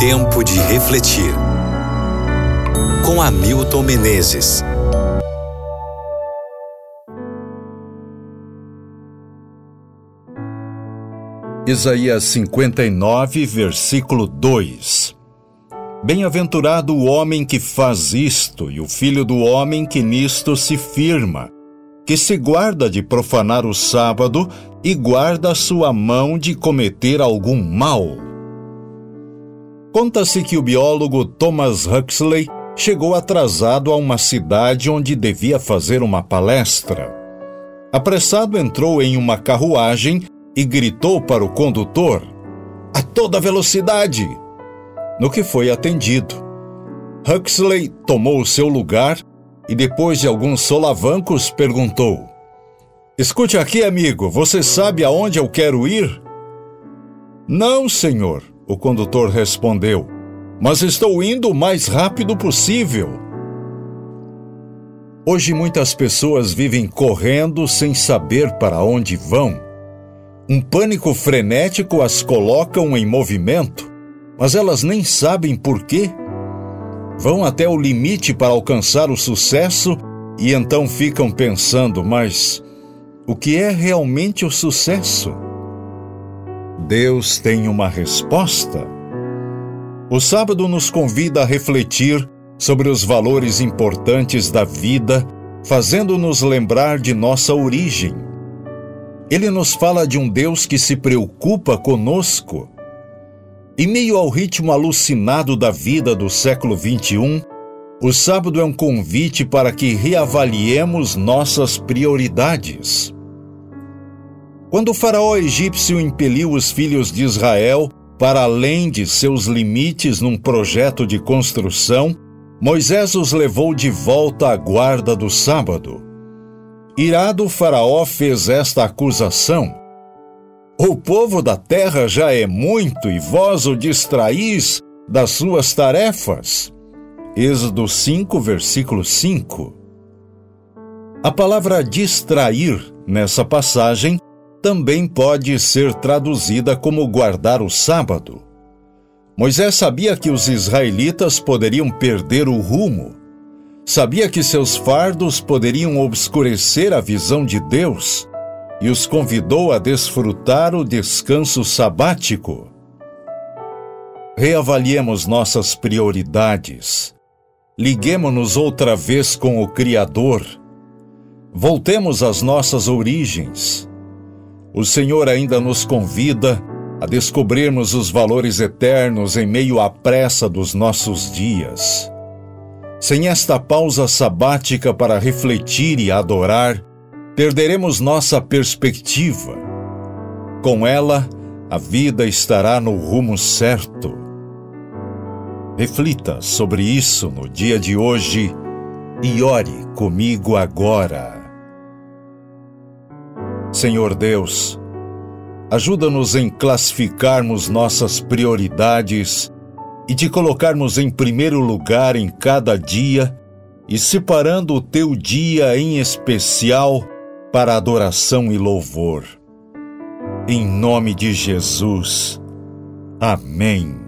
Tempo de refletir. Com Hamilton Menezes. Isaías 59, versículo 2. Bem-aventurado o homem que faz isto, e o filho do homem que nisto se firma, que se guarda de profanar o sábado e guarda a sua mão de cometer algum mal. Conta-se que o biólogo Thomas Huxley chegou atrasado a uma cidade onde devia fazer uma palestra. Apressado, entrou em uma carruagem e gritou para o condutor: "A toda velocidade!" No que foi atendido. Huxley tomou o seu lugar e, depois de alguns solavancos, perguntou: "Escute aqui, amigo, você sabe aonde eu quero ir?" "Não, senhor", o condutor respondeu, "mas estou indo o mais rápido possível." Hoje muitas pessoas vivem correndo sem saber para onde vão. Um pânico frenético as coloca em movimento, mas elas nem sabem por quê. Vão até o limite para alcançar o sucesso e então ficam pensando: mas o que é realmente o sucesso? Deus tem uma resposta. O sábado nos convida a refletir sobre os valores importantes da vida, fazendo-nos lembrar de nossa origem. Ele nos fala de um Deus que se preocupa conosco. Em meio ao ritmo alucinado da vida do século XXI, o sábado é um convite para que reavaliemos nossas prioridades. Quando o faraó egípcio impeliu os filhos de Israel para além de seus limites num projeto de construção, Moisés os levou de volta à guarda do sábado. Irado, o faraó fez esta acusação: "O povo da terra já é muito e vós o distraís das suas tarefas." Êxodo 5, versículo 5. A palavra distrair, nessa passagem, também pode ser traduzida como guardar o sábado. Moisés sabia que os israelitas poderiam perder o rumo. Sabia que seus fardos poderiam obscurecer a visão de Deus e os convidou a desfrutar o descanso sabático. Reavaliemos nossas prioridades. Liguemo-nos outra vez com o Criador. Voltemos às nossas origens. O Senhor ainda nos convida a descobrirmos os valores eternos em meio à pressa dos nossos dias. Sem esta pausa sabática para refletir e adorar, perderemos nossa perspectiva. Com ela, a vida estará no rumo certo. Reflita sobre isso no dia de hoje e ore comigo agora. Senhor Deus, ajuda-nos em classificarmos nossas prioridades e de colocarmos em primeiro lugar em cada dia e separando o teu dia em especial para adoração e louvor. Em nome de Jesus. Amém.